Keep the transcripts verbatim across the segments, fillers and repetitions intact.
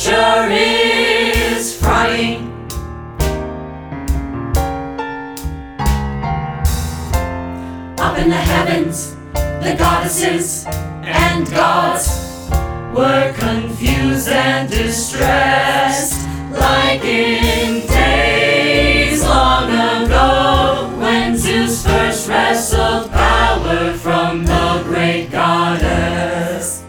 future is frying. Up in the heavens, the goddesses and gods were confused and distressed, like in days long ago, when Zeus first wrestled power from the great goddess.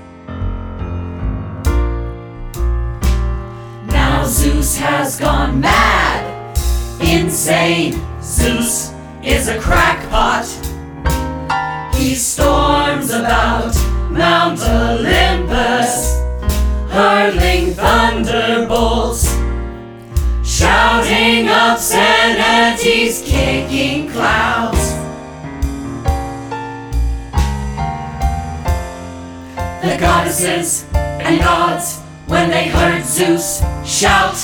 Now Zeus has gone mad, insane. Zeus is a crackpot. He storms about Mount Olympus, hurling thunderbolts, shouting obscenities, kicking clouds. The goddesses and gods, when they heard Zeus shout,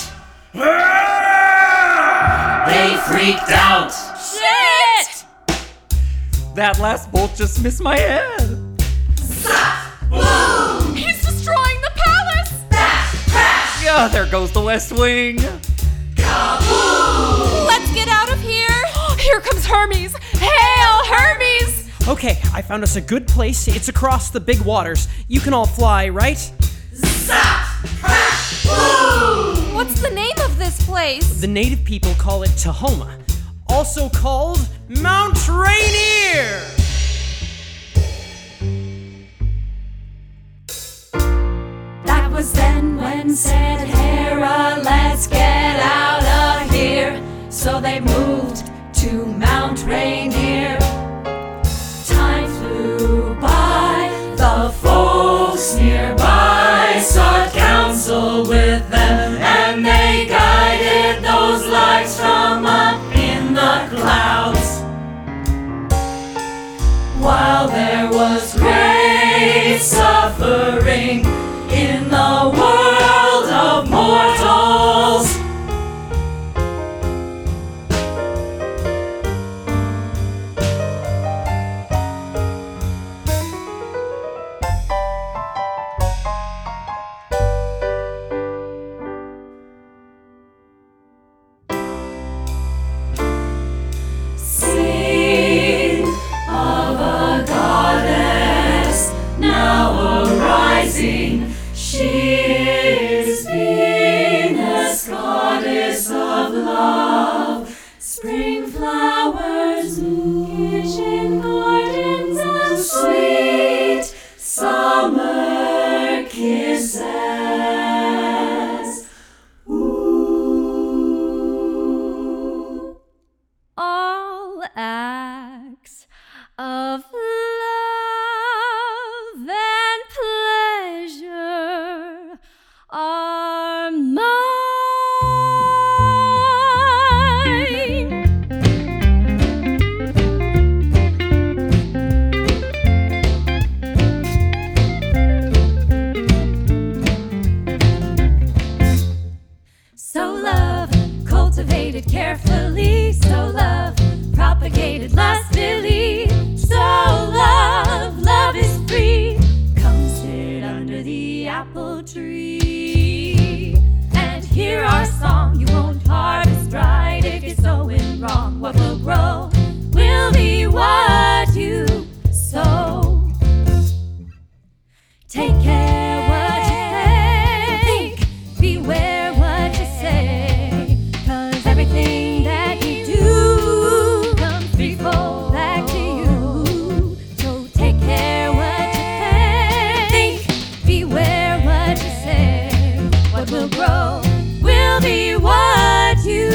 they freaked out. Shit! That last bolt just missed my head. Boom! He's destroying the palace! Bash! Crash! Yeah, there goes the West Wing. Kaboom! Let's get out of here! Here comes Hermes! Hail, Hermes! Okay, I found us a good place. It's across the big waters. You can all fly, right? Zap! Crash! Boom! What's the name of this place? The native people call it Tahoma, also called Mount Rainier. That was then when said Hera, let's get out of here. So they moved to Mount Rainier. Time flew by, the folks nearby sought counsel with them, and they guided those lights from up in the clouds. While there was great suffering in the world of mortals, sing of a goddess now arising. She is Venus, goddess of love. Spring flowers bloom, kitchen gardens and sweet summer kisses. Ooh. All acts of love and pleasure are mine. So love, cultivated carefully. So love, propagated lustily. So love, love is free. Come sit under the apple tree and hear our song. You won't harvest right if you're sowing wrong. What will grow will be what you sow. Take care what you think, beware what you say, 'cause everything that you do comes threefold back to you. So take care what you think, beware what you say. What will grow will be what you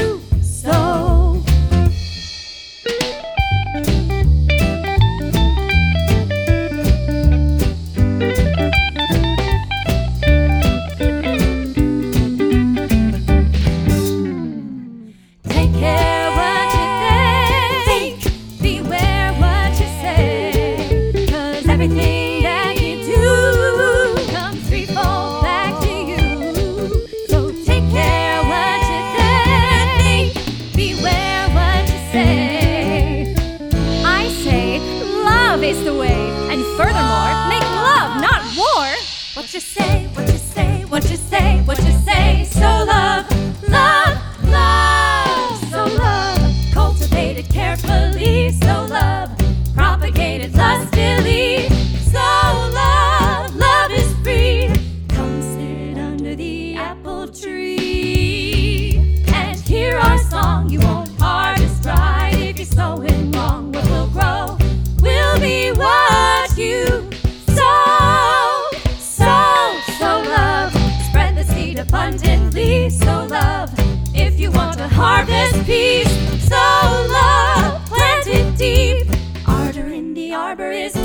harvest peace. Sow love, plant it deep. Ardor in the arbor is